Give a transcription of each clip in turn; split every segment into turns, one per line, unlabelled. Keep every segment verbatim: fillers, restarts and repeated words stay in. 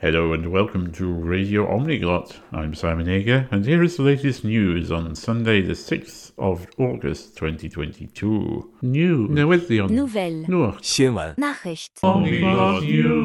Hello and welcome to Radio Omniglot. I'm Simon Ager, and here is the latest news on Sunday the sixth of August twenty twenty-two. News. Newyddion.
Nouvelles.
Noor.
新闻
Nachricht.
Omniglot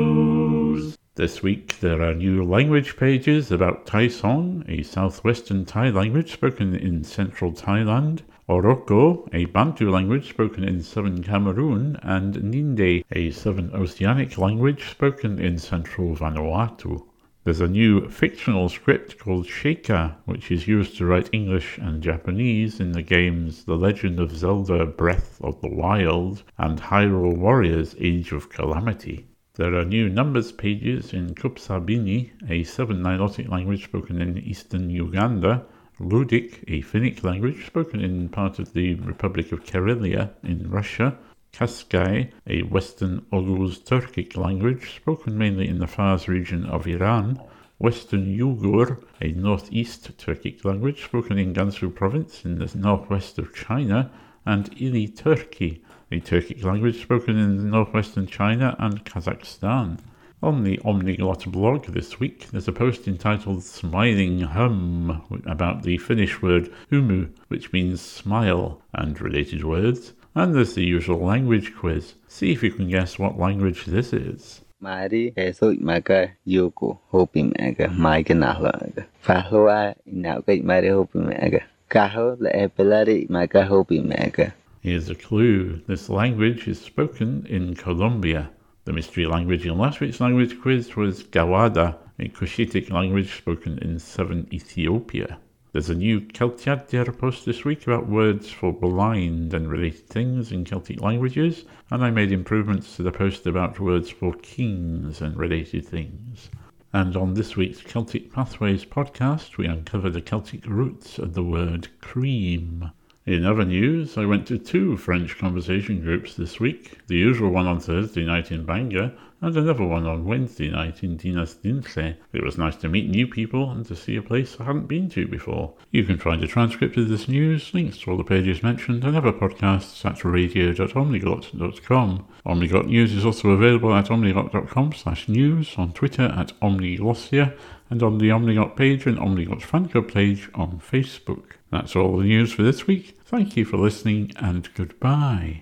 News. This week there are new language pages about Tai Song, a southwestern Thai language spoken in central Thailand, Oroko, a Bantu language spoken in southern Cameroon, and Ninde, a southern Oceanic language spoken in central Vanuatu. There's a new fictional script called Sheikah, which is used to write English and Japanese in the games The Legend of Zelda Breath of the Wild and Hyrule Warriors Age of Calamity. There are new numbers pages in Kupsabini, a southern Nilotic language spoken in eastern Uganda, Ludic, a Finnic language spoken in part of the Republic of Karelia in Russia, Kaskai, a western Oghuz Turkic language spoken mainly in the Fars region of Iran, Western Uyghur, a northeast Turkic language spoken in Gansu province in the northwest of China, and Ili Turki, a Turkic language spoken in northwestern China and Kazakhstan. On the Omniglot blog this week, there's a post entitled Smiling Hum about the Finnish word humu, which means smile, and related words. And there's the usual language quiz. See if you can guess what language this is.
Mari esoi maga yoko hopi maga maga nahla. Fahloa inauga mari hopi maga. Kaho le epelari maga hopi maga.
Here's a clue. This language is spoken in Colombia. The mystery language in last week's language quiz was Gawada, a Cushitic language spoken in southern Ethiopia. There's a new Keltiadir post this week about words for blind and related things in Celtic languages, and I made improvements to the post about words for kings and related things. And on this week's Celtic Pathways podcast, we uncover the Celtic roots of the word cream. In other news, I went to two French conversation groups this week, the usual one on Thursday night in Bangor, and another one on Wednesday night in Dinas Dinse. It was nice to meet new people and to see a place I hadn't been to before. You can find a transcript of this news, links to all the pages mentioned, and other podcasts at radio dot omniglot dot com. Omniglot News is also available at omniglot dot com slash news, on Twitter at omniglossia, and on the Omniglot page and Omniglot fan club page on Facebook. That's all the news for this week. Thank you for listening, and goodbye.